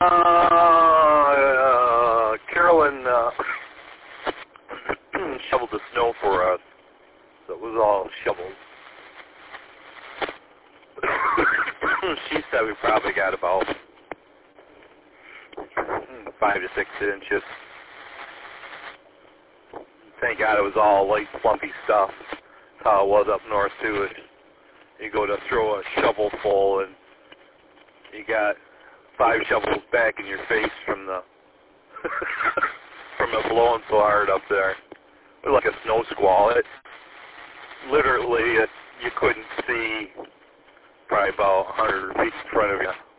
Carolyn shoveled the snow for us, so it was all shoveled. She said we probably got about 5 to 6 inches. Thank God it was all light, flumpy stuff. That's how it was up north too. You go to throw a shovel full, and you got 5 shovels back in your face from the from it blowing so hard up there. It was like a snow squall. It literally, you couldn't see probably about 100 feet in front of you.